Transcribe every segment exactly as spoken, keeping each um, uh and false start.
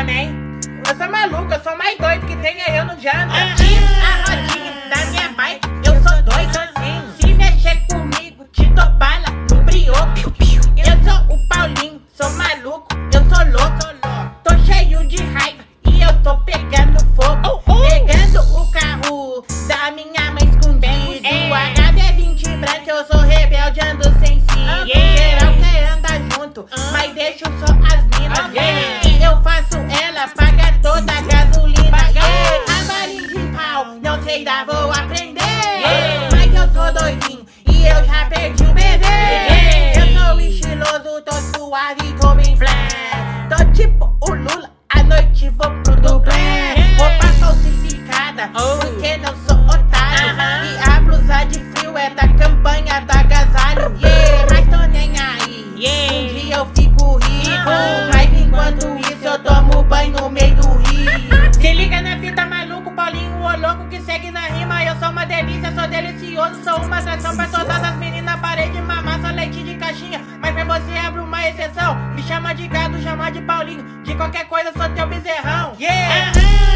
também. Eu sou maluco, eu sou mais doido que tem aí, eu não janta. Tira a rodinha da minha bike, eu sou doido assim. Se mexer comigo, te dou bala no brioco. Eu sou o Paulinho, sou maluco, eu sou louco. Tô cheio de raiva e eu tô pegando fogo. Pegando o carro da minha mãe escondido. O H B vinte branco, eu sou rebelde, ando sem cinto. Geral quer andar junto, mas deixo só as minas. E eu faço ela pagar toda a gasolina. A balinha de pau, não sei dar, vou aprender. Mas eu sou doidinho e eu já perdi o bebê. Eu sou estiloso, tô suave, tô bem flat. Tô tipo o Lula, à noite vou pro dublê. Roupa falsificada, porque não sou otário. E a blusa de frio é da campanha do agasalho. Yeah, mas tô nem aí, um dia eu fico rico. Mas enquanto isso eu tomo banho no meio do rio. Se liga na fita, maluco, Paulinho, o louco que segue na rima. Eu sou uma delícia, sou delicioso, sou uma atração pra todas as meninas. Parei de mamar, sou leite de caixinha, mas pra você abre uma exceção. Me chama de gado, chama de Paulinho, de qualquer coisa sou teu bezerrão. Yeah!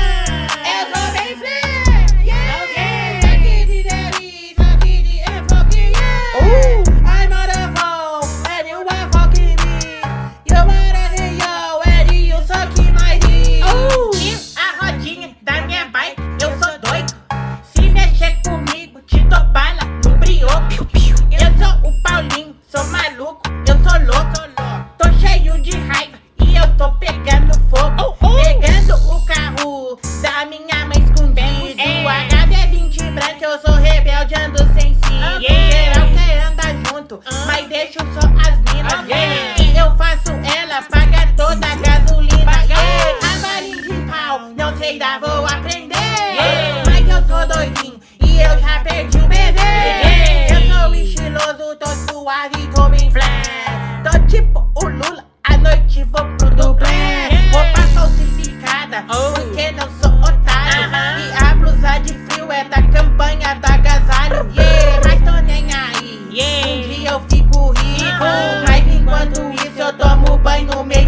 Eu sou bem flat, yeah! Só que de delícia, só que de enfoque, yeah! I'm out of home, and you are fucking me. You wanna hear yo, and you suck my dick. Tira a rodinha da minha bike, eu sou doido. Se mexer comigo, te dou bala no brioco. Eu sou o Paulinho, sou maluco, eu sou louco. Tô cheio de raiva e eu tô pegando fogo. Pegando o carro da minha mãe escondido. O H B vinte branco, eu sou rebelde, ando sem cinto. Geral quer andar junto, mas deixo só as minas. E eu faço ela pagar toda a gasolina. A balinha de pau, não sei dar, vou aprender. Mas eu sou doidinho e eu já perdi o bebê. Eu sou estiloso, tô suave, tô bem flat. Tô tipo o Lula, à noite vou pro dublê. Roupa falsificada, porque não sou otário. E a blusa de frio é da campanha do agasalho. Yeah, mas tô nem aí, um dia eu fico rico. Mas enquanto isso eu tomo banho no meio